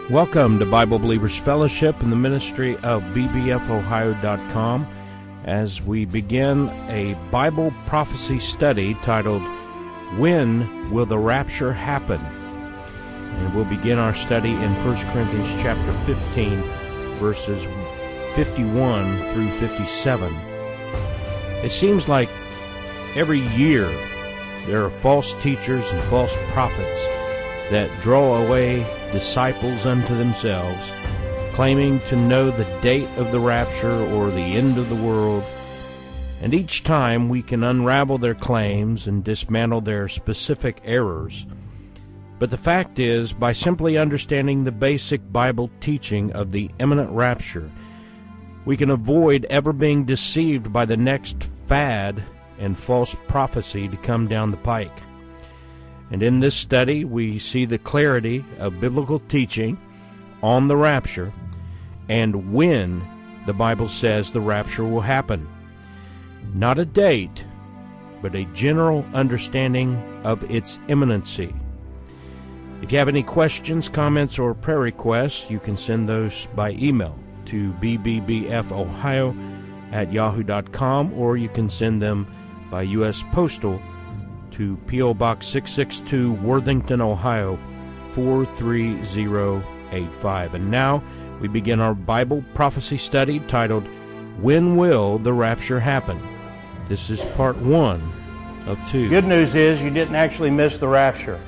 Welcome to Bible Believers Fellowship in the ministry of bbfohio.com as we begin a Bible prophecy study titled, When Will the Rapture Happen? And we'll begin our study in 1 Corinthians chapter 15, verses 51 through 57. It seems like every year there are false teachers and false prophets that draw away disciples unto themselves, claiming to know the date of the rapture or the end of the world. And each time we can unravel their claims and dismantle their specific errors. But the fact is, by simply understanding the basic Bible teaching of the imminent rapture, we can avoid ever being deceived by the next fad and false prophecy to come down the pike. And in this study, we see the clarity of biblical teaching on the rapture and when the Bible says the rapture will happen. Not a date, but a general understanding of its imminency. If you have any questions, comments, or prayer requests, you can send those by email to bbbfohio@yahoo.com, or you can send them by U.S. Postal to P.O. Box 662, Worthington, Ohio, 43085. And now we begin our Bible prophecy study titled, When Will the Rapture Happen? This is part 1 of 2. Good news is you didn't actually miss the rapture.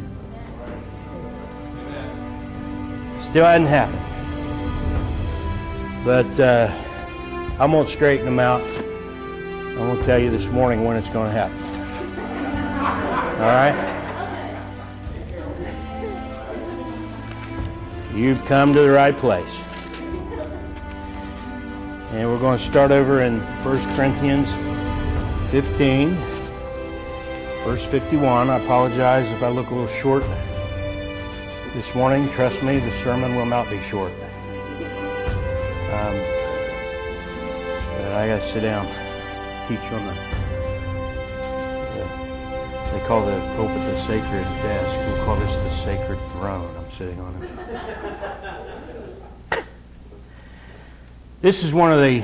Still hadn't happened. But I'm going to straighten them out. I'm going to tell you this morning when it's going to happen. All right? You've come to the right place. And we're going to start over in 1 Corinthians 15, verse 51. I apologize if I look a little short this morning. Trust me, the sermon will not be short. But I got to sit down, teach on they call the pulpit the sacred desk. We'll call this the sacred throne. I'm sitting on it. This is one of the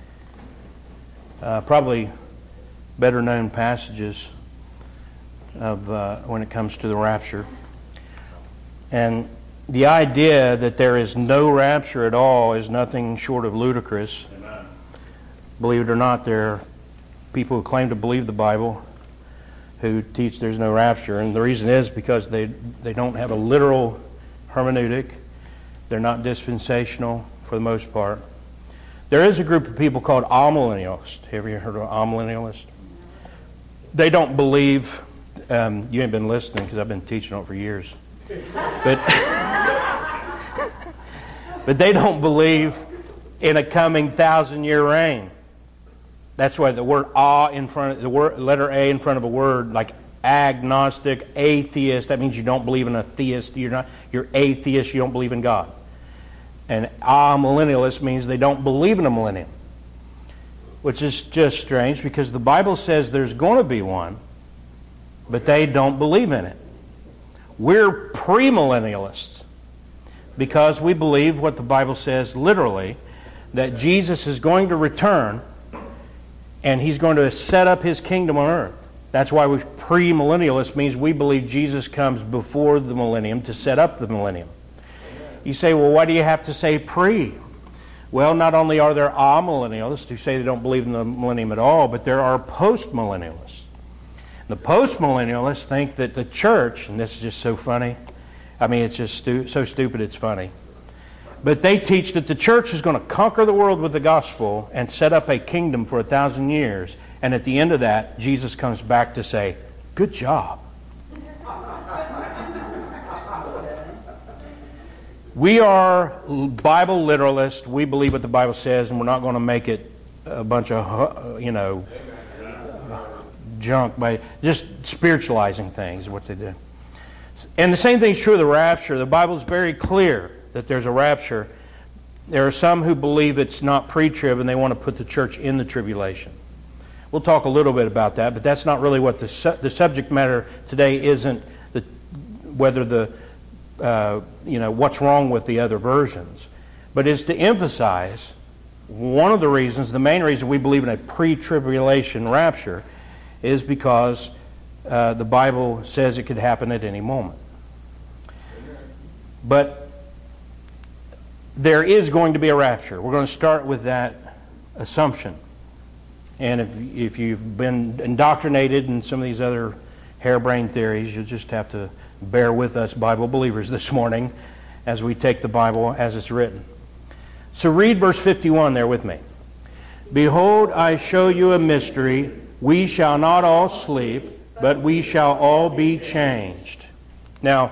probably better known passages of when it comes to the rapture. And the idea that there is no rapture at all is nothing short of ludicrous. Amen. Believe it or not, there are people who claim to believe the Bible who teach there's no rapture. And the reason is because they don't have a literal hermeneutic. They're not dispensational for the most part. There is a group of people called amillennialists. Have you heard of amillennialists? They don't believe, you ain't been listening because I've been teaching on it for years. But they don't believe in a coming 1,000-year reign. That's why the word in front of the word, letter A in front of a word like agnostic, atheist. That means you don't believe in a theist. You're atheist. You don't believe in God. And amillennialist means they don't believe in a millennium, which is just strange because the Bible says there's going to be one, but they don't believe in it. We're premillennialists because we believe what the Bible says literally, that Jesus is going to return and He's going to set up His kingdom on earth. That's why we're premillennialists, means we believe Jesus comes before the millennium to set up the millennium. You say, well, why do you have to say pre? Well, not only are there amillennialists who say they don't believe in the millennium at all, but there are postmillennialists. The postmillennialists think that the church, and this is just so funny, I mean, it's just so stupid it's funny, but they teach that the church is going to conquer the world with the gospel and set up a kingdom for 1,000 years, and at the end of that, Jesus comes back to say, good job. We are Bible literalists. We believe what the Bible says, and we're not going to make it a bunch of, junk by just spiritualizing things is what they do. And the same thing is true of the rapture. The Bible is very clear that there's a rapture. There are some who believe it's not pre-trib and they want to put the church in the tribulation. We'll talk a little bit about that, but that's not really what the subject matter today isn't whether the what's wrong with the other versions, but is to emphasize one of the reasons, the main reason we believe in a pre-tribulation rapture is because the Bible says it could happen at any moment. But there is going to be a rapture. We're going to start with that assumption. And if you've been indoctrinated in some of these other harebrained theories, you'll just have to bear with us Bible believers this morning as we take the Bible as it's written. So read verse 51 there with me. Behold, I show you a mystery. We shall not all sleep, but we shall all be changed. Now,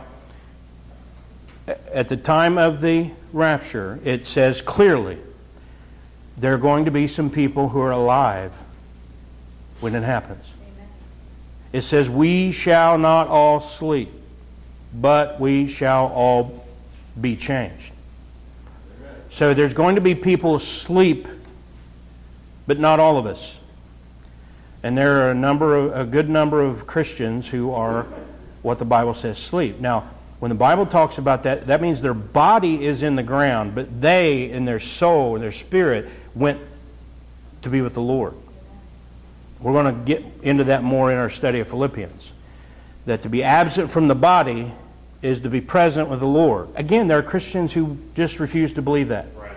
at the time of the rapture, it says clearly there are going to be some people who are alive when it happens. Amen. It says, we shall not all sleep, but we shall all be changed. Amen. So there's going to be people asleep, but not all of us. And there are a good number of Christians who are what the Bible says sleep. Now, when the Bible talks about that, that means their body is in the ground, but they, in their soul, in their spirit, went to be with the Lord. We're going to get into that more in our study of Philippians. That to be absent from the body is to be present with the Lord. Again, there are Christians who just refuse to believe that. Right.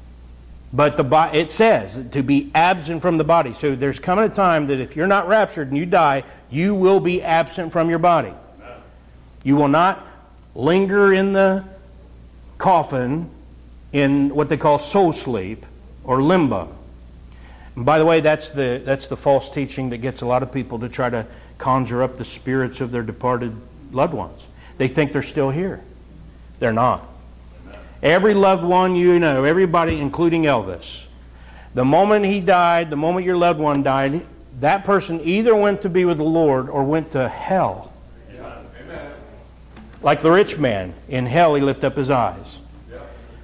But it says to be absent from the body. So there's coming a time that if you're not raptured and you die, you will be absent from your body. Amen. You will not linger in the coffin in what they call soul sleep or limbo. And by the way, that's the false teaching that gets a lot of people to try to conjure up the spirits of their departed loved ones. They think they're still here. They're not. Every loved one you know, everybody, including Elvis, the moment he died, the moment your loved one died, that person either went to be with the Lord or went to hell. Amen. Like the rich man, in hell he lifted up his eyes. Yeah.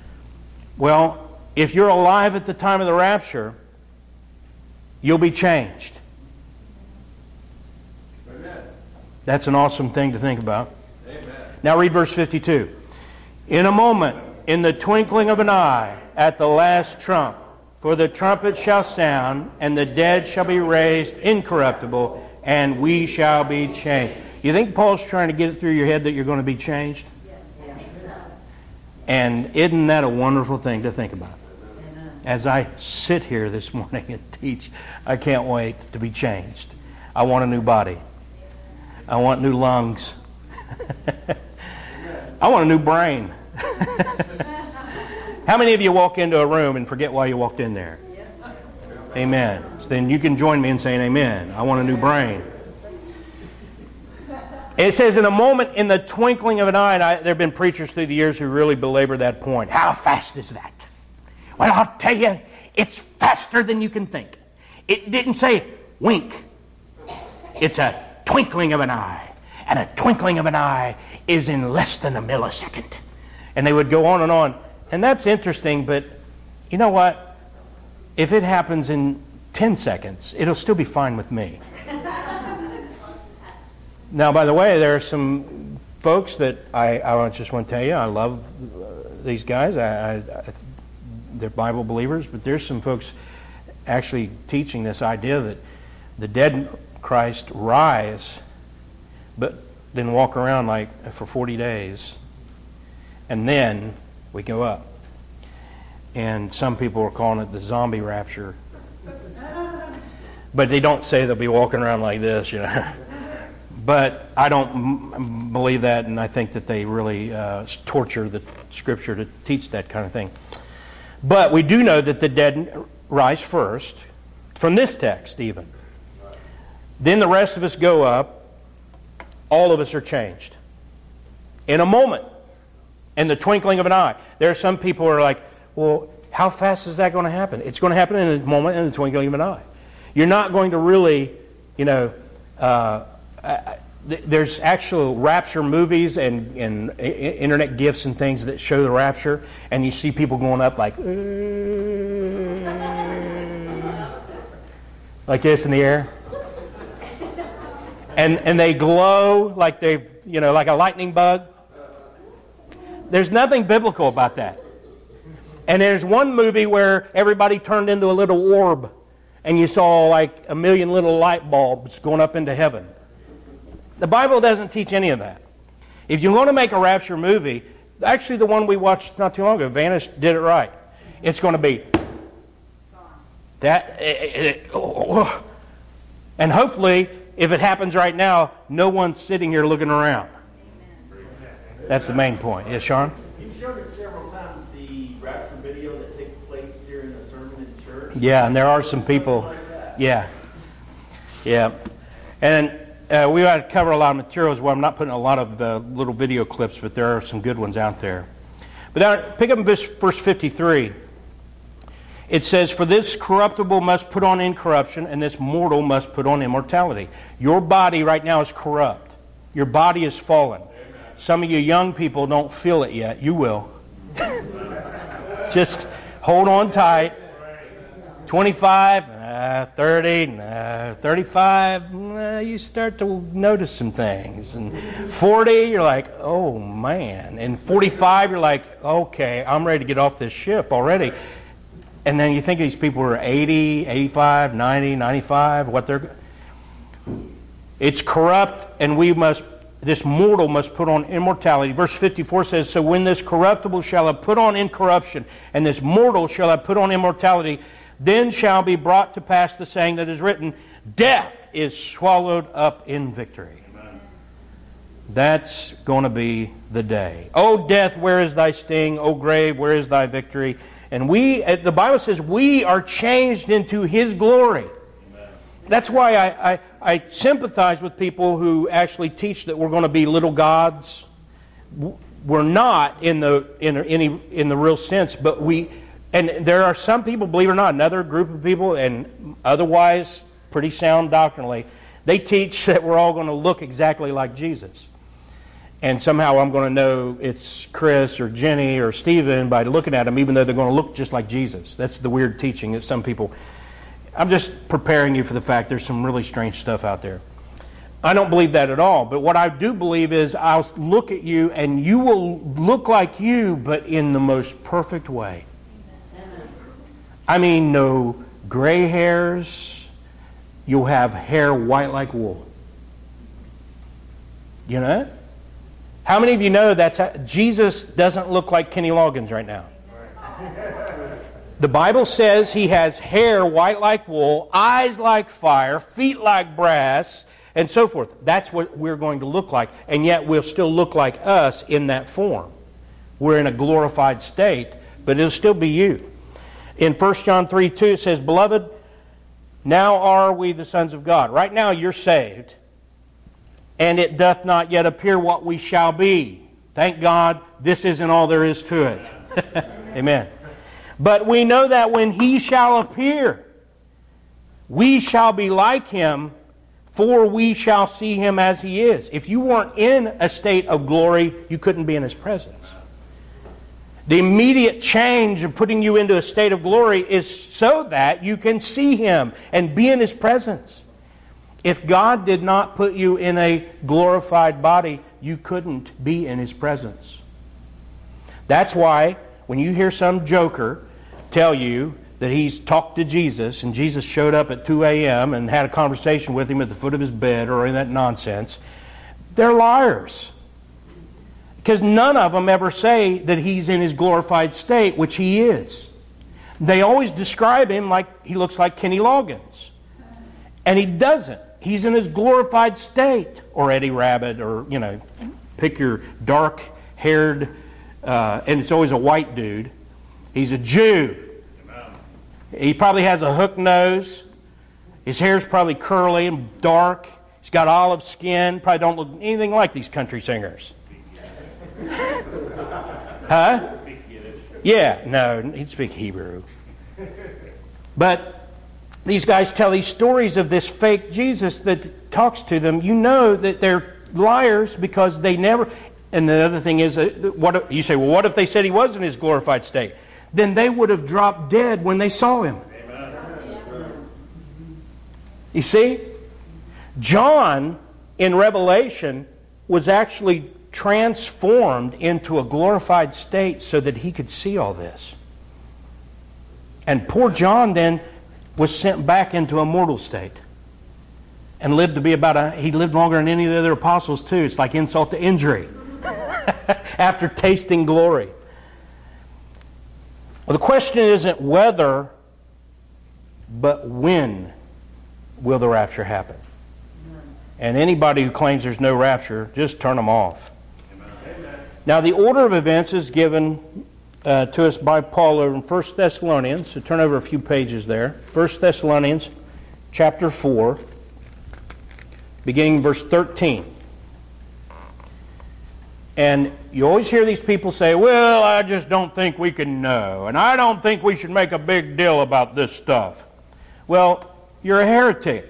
Well, if you're alive at the time of the rapture, you'll be changed. Amen. That's an awesome thing to think about. Amen. Now read verse 52. In a moment, in the twinkling of an eye, at the last trump, for the trumpet shall sound, and the dead shall be raised incorruptible, and we shall be changed. You think Paul's trying to get it through your head that you're going to be changed? And isn't that a wonderful thing to think about? As I sit here this morning and teach, I can't wait to be changed. I want a new body. I want new lungs. I want a new brain. How many of you walk into a room and forget why you walked in there? Amen. So then you can join me in saying amen. I want a new brain. It says in a moment, in the twinkling of an eye, and there have been preachers through the years who really belabor that point. How fast is that? Well, I'll tell you, it's faster than you can think. It didn't say wink. It's a twinkling of an eye. And a twinkling of an eye is in less than a millisecond. And they would go on. And that's interesting, but you know what? If it happens in 10 seconds, it'll still be fine with me. Now, by the way, there are some folks that I just want to tell you, I love these guys. They're Bible believers, but there's some folks actually teaching this idea that the dead in Christ rise, but then walk around like for 40 days, and then we go up. And some people are calling it the zombie rapture. But they don't say they'll be walking around like this, you know. But I don't believe that, and I think that they really torture the Scripture to teach that kind of thing. But we do know that the dead rise first, from this text even. Then the rest of us go up. All of us are changed. In a moment. In the twinkling of an eye. There are some people who are like, well, how fast is that going to happen? It's going to happen in a moment, in the twinkling of an eye. You're not going to really, there's actual rapture movies and internet gifs and things that show the rapture, and you see people going up like this in the air. And they glow like like a lightning bug. There's nothing biblical about that. And there's one movie where everybody turned into a little orb, and you saw like a million little light bulbs going up into heaven. The Bible doesn't teach any of that. If you want to make a rapture movie, actually the one we watched not too long ago, Vanish, did it right. It's going to be that, and hopefully, if it happens right now, no one's sitting here looking around. That's the main point. Yes, Sean? You've shown it several times, the rapture video that takes place during a sermon in church. Yeah, and there are some people. Yeah. And we ought to cover a lot of materials where I'm not putting a lot of little video clips, but there are some good ones out there. But now, pick up in verse 53. It says, "For this corruptible must put on incorruption, and this mortal must put on immortality." Your body right now is corrupt. Your body is fallen. Some of you young people don't feel it yet. You will. Just hold on tight. 25, 30, 35, you start to notice some things. And 40, you're like, oh man. And 45, you're like, okay, I'm ready to get off this ship already. And then you think these people are 80, 85, 90, 95, it's corrupt, and this mortal must put on immortality. Verse 54 says, "So when this corruptible shall have put on incorruption, and this mortal shall have put on immortality, then shall be brought to pass the saying that is written, death is swallowed up in victory." Amen. That's going to be the day. "O death, where is thy sting? O grave, where is thy victory?" And the Bible says we are changed into His glory. Amen. That's why I sympathize with people who actually teach that we're going to be little gods. We're not in the real sense, but and there are some people, believe it or not, another group of people, and otherwise pretty sound doctrinally, they teach that we're all going to look exactly like Jesus. And somehow I'm going to know it's Chris or Jenny or Stephen by looking at them, even though they're going to look just like Jesus. That's the weird teaching that some people... I'm just preparing you for the fact there's some really strange stuff out there. I don't believe that at all. But what I do believe is I'll look at you and you will look like you, but in the most perfect way. I mean, no gray hairs. You'll have hair white like wool. You know? How many of you know that Jesus doesn't look like Kenny Loggins right now? The Bible says He has hair white like wool, eyes like fire, feet like brass, and so forth. That's what we're going to look like, and yet we'll still look like us in that form. We're in a glorified state, but it'll still be you. In 1 John 3:2 it says, "Beloved, now are we the sons of God." Right now you're saved. "And it doth not yet appear what we shall be." Thank God, this isn't all there is to it. Amen. "But we know that when He shall appear, we shall be like Him, for we shall see Him as He is." If you weren't in a state of glory, you couldn't be in His presence. The immediate change of putting you into a state of glory is so that you can see Him and be in His presence. If God did not put you in a glorified body, you couldn't be in His presence. That's why when you hear some joker tell you that he's talked to Jesus and Jesus showed up at 2 a.m. and had a conversation with him at the foot of his bed or any of that nonsense, they're liars. Because none of them ever say that He's in His glorified state, which He is. They always describe Him like He looks like Kenny Loggins. And He doesn't. He's in His glorified state. Or Eddie Rabbitt, or, pick your dark-haired, and it's always a white dude. He's a Jew. He probably has a hook nose. His hair's probably curly and dark. He's got olive skin. Probably don't look anything like these country singers. Huh? Yeah, no, he'd speak Hebrew. But these guys tell these stories of this fake Jesus that talks to them. You know that they're liars because they never... And the other thing is, you say, well, what if they said He was in His glorified state? Then they would have dropped dead when they saw Him. Amen. You see? John, in Revelation, was actually transformed into a glorified state so that he could see all this. And poor John then was sent back into a mortal state and lived to be he lived longer than any of the other apostles too. It's like insult to injury after tasting glory. Well, the question isn't whether, but when will the rapture happen? And anybody who claims there's no rapture, just turn them off. Amen. Now, the order of events is given to us by Paul over in 1 Thessalonians. So turn over a few pages there. 1 Thessalonians chapter 4, beginning verse 13. And you always hear these people say, well, I just don't think we can know, and I don't think we should make a big deal about this stuff. Well, you're a heretic.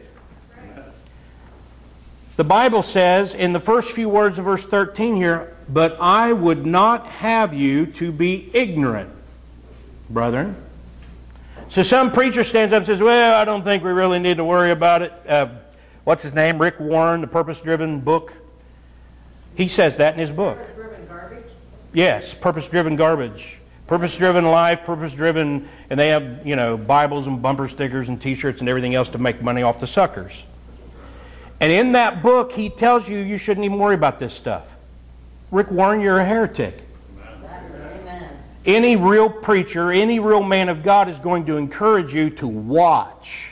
The Bible says in the first few words of verse 13 here, but I would not have you to be ignorant, brethren. So some preacher stands up and says, well, I don't think we really need to worry about it. What's his name? Rick Warren, the Purpose-Driven book. He says that in his book. Purpose-driven garbage? Yes, purpose-driven garbage. Purpose-driven life, purpose-driven, and they have, Bibles and bumper stickers and T-shirts and everything else to make money off the suckers. And in that book, he tells you shouldn't even worry about this stuff. Rick Warren, you're a heretic. Amen. Any real preacher, any real man of God is going to encourage you to watch.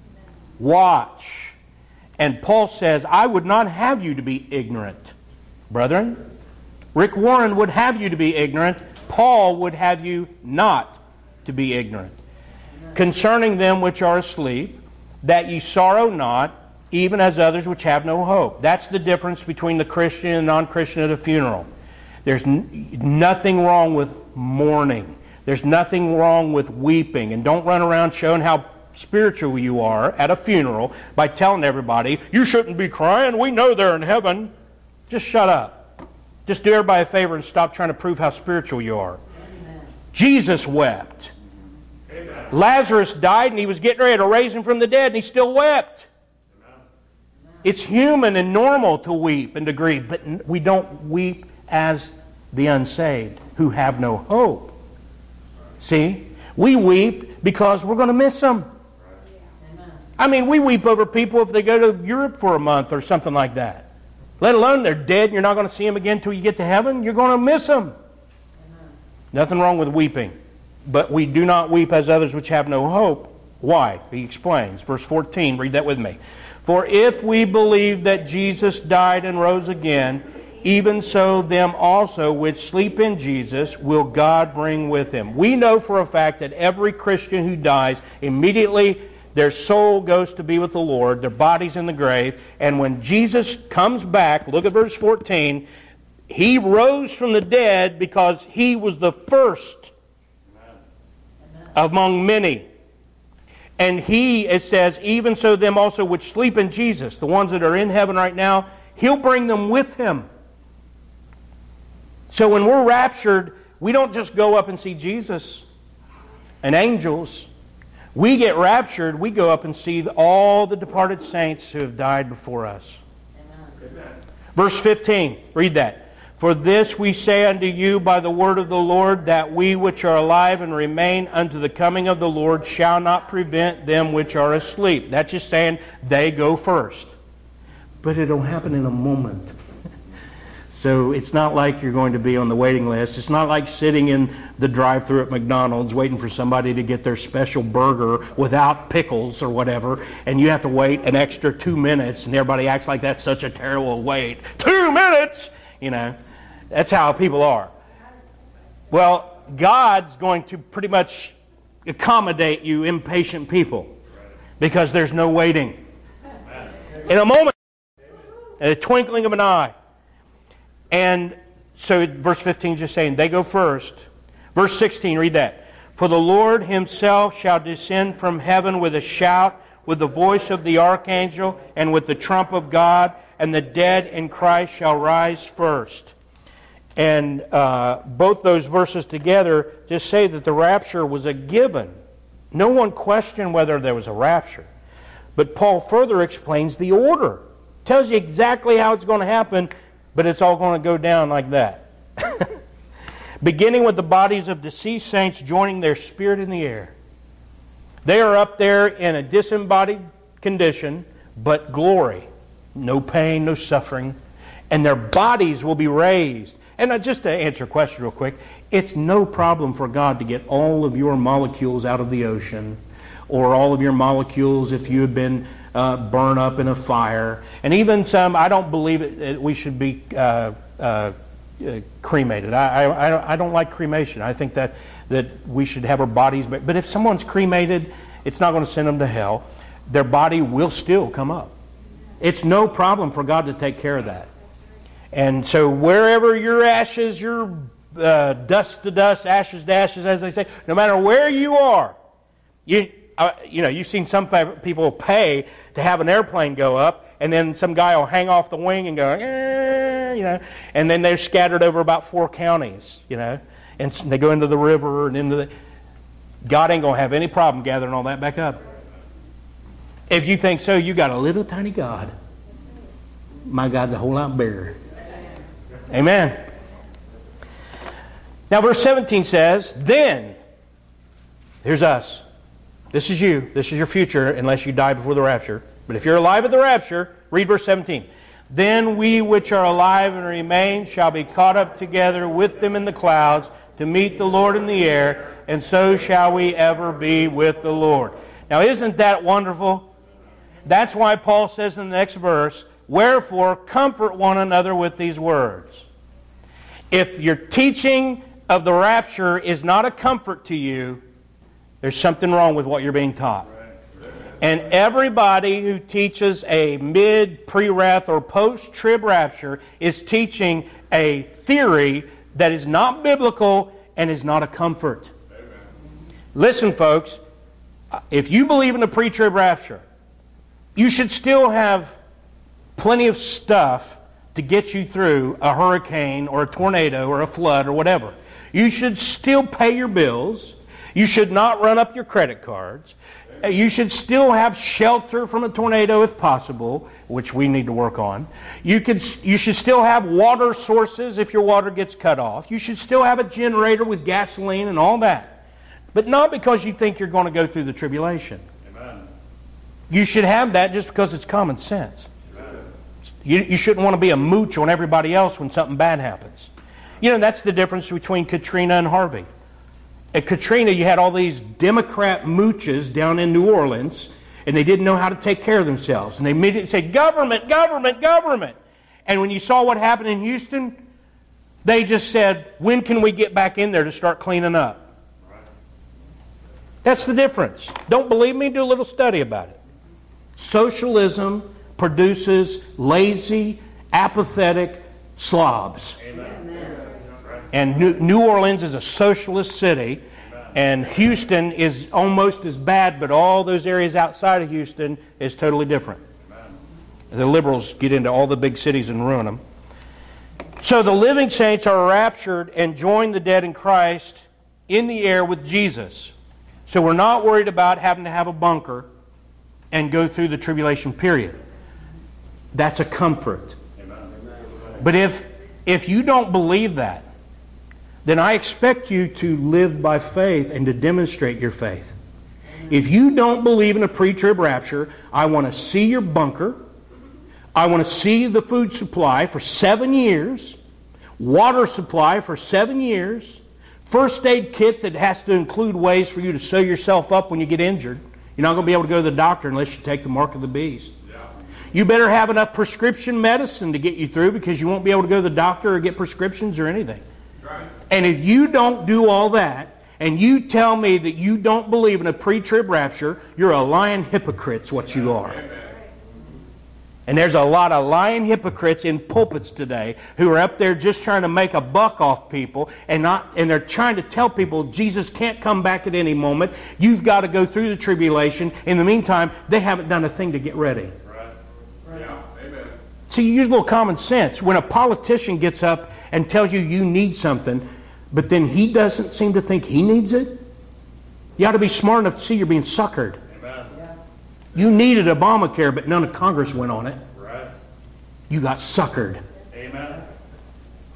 Watch. And Paul says, I would not have you to be ignorant, brethren. Rick Warren would have you to be ignorant. Paul would have you not to be ignorant. Concerning them which are asleep, that ye sorrow not, even as others which have no hope. That's the difference between the Christian and non-Christian at a funeral. There's nothing wrong with mourning. There's nothing wrong with weeping. And don't run around showing how spiritual you are at a funeral by telling everybody, you shouldn't be crying, we know they're in heaven. Just shut up. Just do everybody a favor and stop trying to prove how spiritual you are. Amen. Jesus wept. Amen. Lazarus died and he was getting ready to raise him from the dead and he still wept. It's human and normal to weep and to grieve, but we don't weep as the unsaved who have no hope. See? We weep because we're going to miss them. I mean, we weep over people if they go to Europe for a month or something like that. Let alone they're dead and you're not going to see them again until you get to heaven. You're going to miss them. Nothing wrong with weeping. But we do not weep as others which have no hope. Why? He explains. Verse 14, read that with me. For if we believe that Jesus died and rose again, even so them also which sleep in Jesus will God bring with him. We know for a fact that every Christian who dies, immediately their soul goes to be with the Lord, their body's in the grave, and when Jesus comes back, look at verse 14, he rose from the dead because he was the first among many. And he, it says, even so them also which sleep in Jesus, the ones that are in heaven right now, he'll bring them with him. So when we're raptured, we don't just go up and see Jesus and angels. We get raptured, we go up and see all the departed saints who have died before us. Amen. Verse 15, read that. For this we say unto you by the word of the Lord, that we which are alive and remain unto the coming of the Lord shall not prevent them which are asleep. That's just saying they go first. But it'll happen in a moment. So it's not like you're going to be on the waiting list. It's not like sitting in the drive-thru at McDonald's waiting for somebody to get their special burger without pickles or whatever, and you have to wait an extra 2 minutes, and everybody acts like that's such a terrible wait. 2 minutes! You know, that's how people are. Well, God's going to pretty much accommodate you impatient people because there's no waiting. In a moment, in a twinkling of an eye. And so verse 15 is just saying, they go first. Verse 16, read that. For the Lord himself shall descend from heaven with a shout, with the voice of the archangel, and with the trump of God, and the dead in Christ shall rise first. And both those verses together just say that the rapture was a given. No one questioned whether there was a rapture. But Paul further explains the order. Tells you exactly how it's going to happen but it's all going to go down like that. Beginning with the bodies of deceased saints joining their spirit in the air. They are up there in a disembodied condition, but glory. No pain, no suffering. And their bodies will be raised. And just to answer a question real quick, it's no problem for God to get all of your molecules out of the ocean, or all of your molecules if you have been burned up in a fire. And even some, I don't believe we should be cremated. I don't like cremation. I think that we should have our bodies. But if someone's cremated, it's not going to send them to hell. Their body will still come up. It's no problem for God to take care of that. And so wherever your ashes, your dust to dust, ashes to ashes, as they say, no matter where you are, you've seen some people pay to have an airplane go up, and then some guy will hang off the wing and go, and then they're scattered over about 4 counties, and they go into the river and into the... God ain't going to have any problem gathering all that back up. If you think so, you got a little tiny God. My God's a whole lot bigger. Amen. Now verse 17 says, then, here's us. This is you. This is your future unless you die before the rapture. But if you're alive at the rapture, read verse 17. Then we which are alive and remain shall be caught up together with them in the clouds to meet the Lord in the air, and so shall we ever be with the Lord. Now isn't that wonderful? That's why Paul says in the next verse, wherefore comfort one another with these words. If your teaching of the rapture is not a comfort to you, there's something wrong with what you're being taught. And everybody who teaches a mid, pre-wrath, or post-trib rapture is teaching a theory that is not biblical and is not a comfort. Amen. Listen, folks, if you believe in a pre-trib rapture, you should still have plenty of stuff to get you through a hurricane or a tornado or a flood or whatever. You should still pay your bills. You should not run up your credit cards. You should still have shelter from a tornado if possible, which we need to work on. You should still have water sources if your water gets cut off. You should still have a generator with gasoline and all that. But not because you think you're going to go through the tribulation. Amen. You should have that just because it's common sense. You shouldn't want to be a mooch on everybody else when something bad happens. That's the difference between Katrina and Harvey. At Katrina, you had all these Democrat mooches down in New Orleans, and they didn't know how to take care of themselves. And they immediately said, government, government, government. And when you saw what happened in Houston, they just said, when can we get back in there to start cleaning up? That's the difference. Don't believe me? Do a little study about it. Socialism produces lazy, apathetic slobs. Amen. And New Orleans is a socialist city, and Houston is almost as bad, but all those areas outside of Houston is totally different. The liberals get into all the big cities and ruin them. So the living saints are raptured and join the dead in Christ in the air with Jesus. So we're not worried about having to have a bunker and go through the tribulation period. That's a comfort. But if you don't believe that, then I expect you to live by faith and to demonstrate your faith. If you don't believe in a pre-trib rapture, I want to see your bunker. I want to see the food supply for 7 years, water supply for 7 years, first aid kit that has to include ways for you to sew yourself up when you get injured. You're not going to be able to go to the doctor unless you take the mark of the beast. You better have enough prescription medicine to get you through, because you won't be able to go to the doctor or get prescriptions or anything. Right. And if you don't do all that, and you tell me that you don't believe in a pre-trib rapture, you're a lying hypocrite's what you are. Amen. And there's a lot of lying hypocrites in pulpits today who are up there just trying to make a buck off people, and they're trying to tell people Jesus can't come back at any moment. You've got to go through the tribulation. In the meantime, they haven't done a thing to get ready. So you use a little common sense. When a politician gets up and tells you you need something, but then he doesn't seem to think he needs it, you ought to be smart enough to see you're being suckered. Amen. You needed Obamacare, but none of Congress went on it. Right. You got suckered. Amen.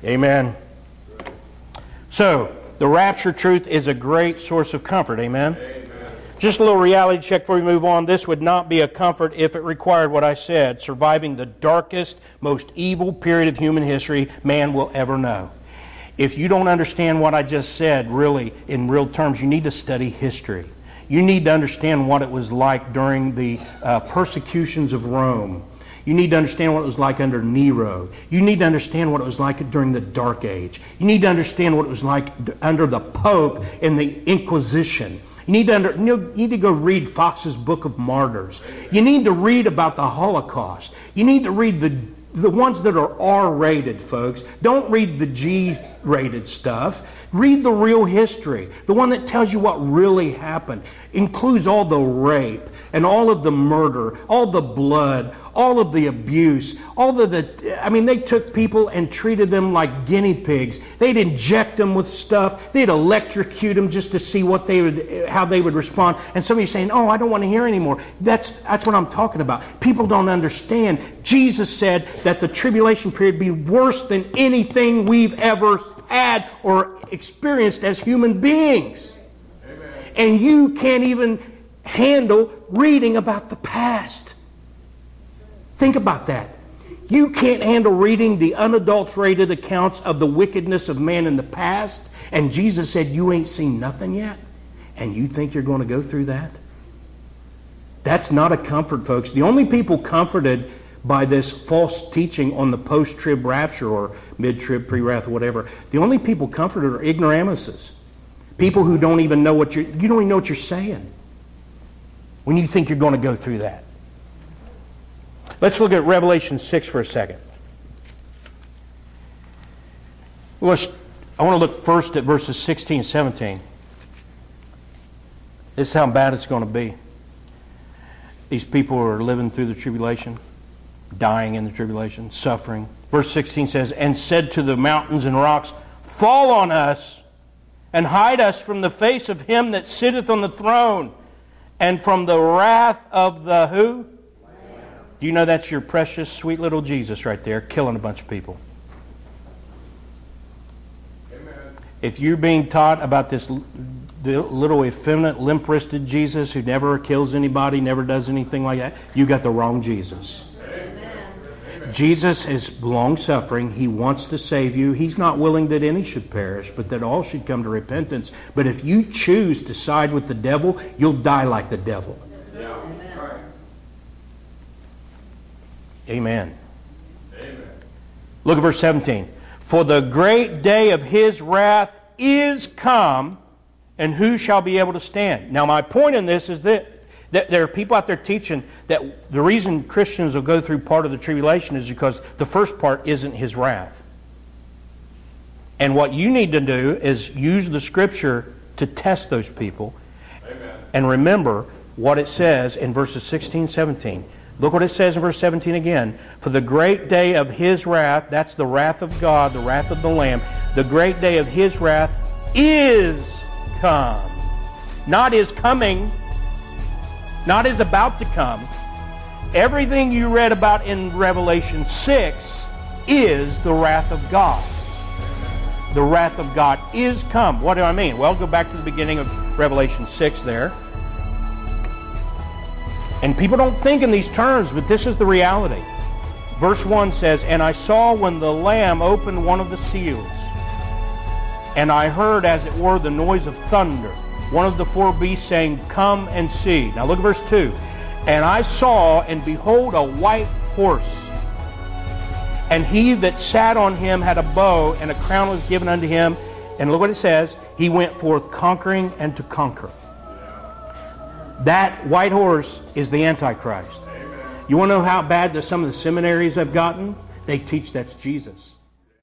Amen. So, the rapture truth is a great source of comfort. Amen? Just a little reality check before we move on. This would not be a comfort if it required what I said, surviving the darkest, most evil period of human history man will ever know. If you don't understand what I just said, really, in real terms, you need to study history. You need to understand what it was like during the persecutions of Rome. You need to understand what it was like under Nero. You need to understand what it was like during the Dark Age. You need to understand what it was like under the Pope and the Inquisition. You need to go read Fox's Book of Martyrs. You need to read about the Holocaust. You need to read the ones that are R-rated, folks. Don't read the G-rated stuff. Read the real history. The one that tells you what really happened. Includes all the rape and all of the murder, all the blood, all of the abuse, they took people and treated them like guinea pigs. They'd inject them with stuff. They'd electrocute them just to see how they would respond. And some of you saying, "Oh, I don't want to hear anymore." That's what I'm talking about. People don't understand. Jesus said that the tribulation period be worse than anything we've ever had or experienced as human beings. Amen. And you can't even handle reading about the past. Think about that. You can't handle reading the unadulterated accounts of the wickedness of man in the past, and Jesus said you ain't seen nothing yet, and you think you're going to go through that? That's not a comfort, folks. The only people comforted by this false teaching on the post-trib rapture or mid-trib, pre-wrath, or whatever, the only people comforted are ignoramuses. People who don't even know you don't even know what you're saying when you think you're going to go through that. Let's look at Revelation 6 for a second. I want to look first at verses 16 and 17. This is how bad it's going to be. These people are living through the tribulation, dying in the tribulation, suffering. Verse 16 says, "And said to the mountains and rocks, Fall on us, and hide us from the face of him that sitteth on the throne, and from the wrath of the" who? Do you know that's your precious, sweet little Jesus right there, killing a bunch of people? Amen. If you're being taught about this little effeminate, limp-wristed Jesus who never kills anybody, never does anything like that, you got the wrong Jesus. Amen. Jesus is long-suffering. He wants to save you. He's not willing that any should perish, but that all should come to repentance. But if you choose to side with the devil, you'll die like the devil. Amen. Amen. Look at verse 17. "For the great day of his wrath is come, and who shall be able to stand?" Now my point in this is that there are people out there teaching that the reason Christians will go through part of the tribulation is because the first part isn't his wrath. And what you need to do is use the Scripture to test those people. Amen. And remember what it says in verses 16 and 17. Look what it says in verse 17 again. "For the great day of his wrath," that's the wrath of God, the wrath of the Lamb, "the great day of his wrath is come." Not is coming, not is about to come. Everything you read about in Revelation 6 is the wrath of God. The wrath of God is come. What do I mean? Well, go back to the beginning of Revelation 6 there. And people don't think in these terms, but this is the reality. Verse 1 says, "And I saw when the Lamb opened one of the seals, and I heard as it were the noise of thunder, one of the four beasts saying, Come and see." Now look at verse 2. "And I saw, and behold, a white horse. And he that sat on him had a bow, and a crown was given unto him." And look what it says. "He went forth conquering and to conquer." That white horse is the Antichrist. Amen. You want to know how bad some of the seminaries have gotten? They teach that's Jesus.